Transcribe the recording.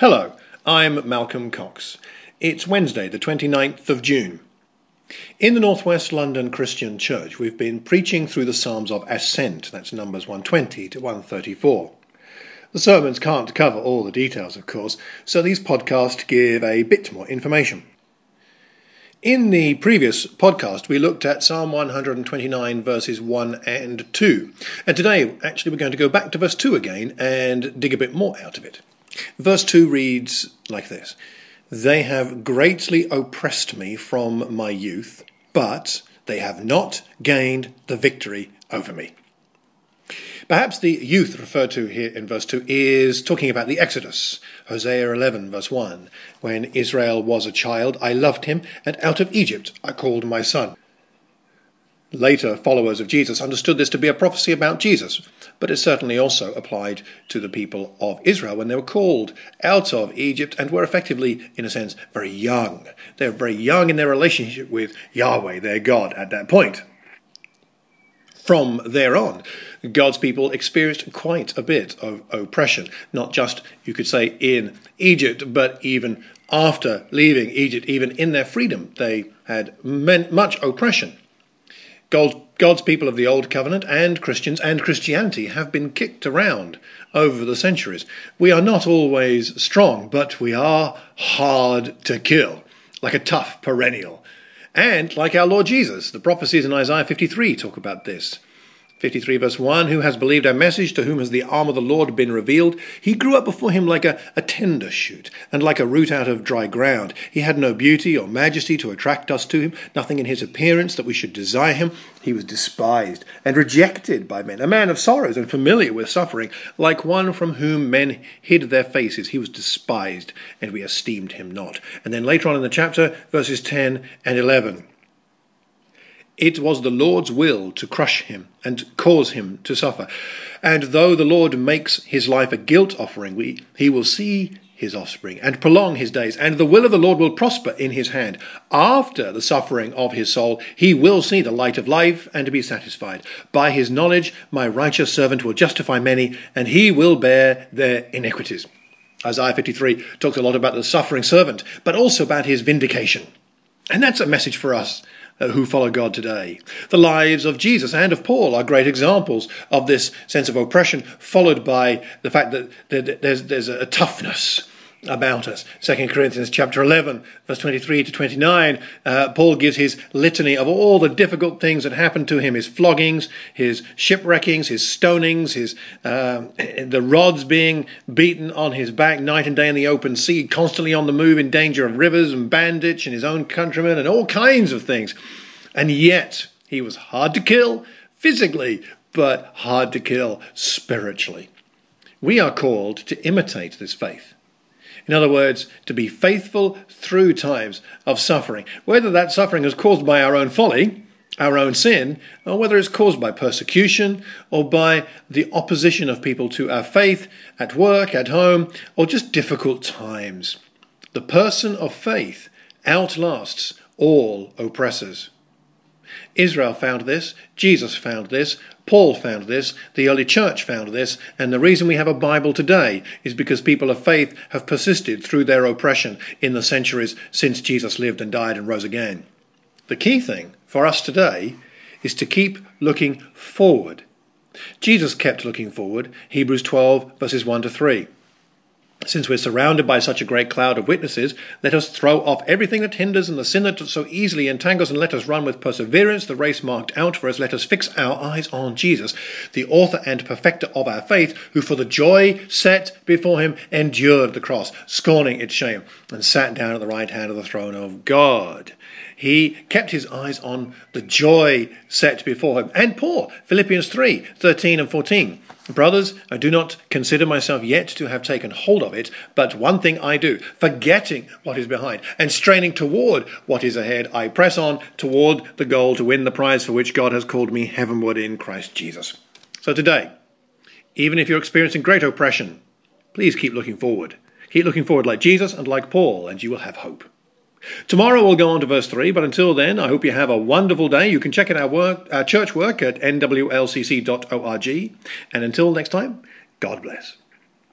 Hello, I'm Malcolm Cox. It's Wednesday, the 29th of June. In the Northwest London Christian Church, we've been preaching through the Psalms of Ascent, that's Numbers 120 to 134. The sermons can't cover all the details, of course, so these podcasts give a bit more information. In the previous podcast, we looked at Psalm 129, verses 1 and 2. And today, actually, we're going to go back to verse 2 again and dig a bit more out of it. Verse 2 reads like this: "They have greatly oppressed me from my youth, but they have not gained the victory over me." Perhaps the youth referred to here in verse 2 is talking about the Exodus. Hosea 11, verse 1, "When Israel was a child, I loved him, and out of Egypt I called my son." Later followers of Jesus understood this to be a prophecy about Jesus, but it certainly also applied to the people of Israel when they were called out of Egypt and were effectively, in a sense, very young. They were very young in their relationship with Yahweh, their God, at that point. From there on, God's people experienced quite a bit of oppression, not just, you could say, in Egypt, but even after leaving Egypt, even in their freedom, they had much oppression. God's people of the Old Covenant and Christians and Christianity have been kicked around over the centuries. We are not always strong, but we are hard to kill, like a tough perennial. And like our Lord Jesus, the prophecies in Isaiah 53 talk about this. 53 verse 1, "Who has believed our message, to whom has the arm of the Lord been revealed? He grew up before him like a tender shoot, and like a root out of dry ground. He had no beauty or majesty to attract us to him, nothing in his appearance that we should desire him. He was despised and rejected by men, a man of sorrows and familiar with suffering, like one from whom men hid their faces. He was despised, and we esteemed him not." And then later on in the chapter, verses 10 and 11. "It was the Lord's will to crush him and cause him to suffer. And though the Lord makes his life a guilt offering, he will see his offspring and prolong his days. And the will of the Lord will prosper in his hand. After the suffering of his soul, he will see the light of life and be satisfied. By his knowledge, my righteous servant will justify many, and he will bear their iniquities." Isaiah 53 talks a lot about the suffering servant, but also about his vindication. And that's a message for us who follow God today. The lives of Jesus and of Paul are great examples of this sense of oppression, followed by the fact that there's a toughness about us. 2 Corinthians chapter 11, verse 23 to 29, Paul gives his litany of all the difficult things that happened to him, his floggings, his shipwreckings, his stonings, the rods being beaten on his back night and day in the open sea, constantly on the move in danger of rivers and bandits and his own countrymen and all kinds of things. And yet he was hard to kill physically, but hard to kill spiritually. We are called to imitate this faith. In other words, to be faithful through times of suffering, whether that suffering is caused by our own folly, our own sin, or whether it's caused by persecution or by the opposition of people to our faith at work, at home, or just difficult times. The person of faith outlasts all oppressors. Israel found this, Jesus found this, Paul found this, the early church found this, and the reason we have a Bible today is because people of faith have persisted through their oppression in the centuries since Jesus lived and died and rose again. The key thing for us today is to keep looking forward. Jesus kept looking forward, Hebrews 12, verses 1 to 3. "Since we're surrounded by such a great cloud of witnesses, let us throw off everything that hinders and the sin that so easily entangles, and let us run with perseverance the race marked out for us. Let us fix our eyes on Jesus, the author and perfecter of our faith, who for the joy set before him endured the cross, scorning its shame, and sat down at the right hand of the throne of God." He kept his eyes on the joy set before him. And Paul, Philippians 3, 13 and 14. "Brothers, I do not consider myself yet to have taken hold of it, but one thing I do, forgetting what is behind and straining toward what is ahead, I press on toward the goal to win the prize for which God has called me heavenward in Christ Jesus." So today, even if you're experiencing great oppression, please keep looking forward. Keep looking forward like Jesus and like Paul, and you will have hope. Tomorrow we'll go on to verse 3, but until then, I hope you have a wonderful day. You can check out our church work at nwlcc.org. And until next time, God bless.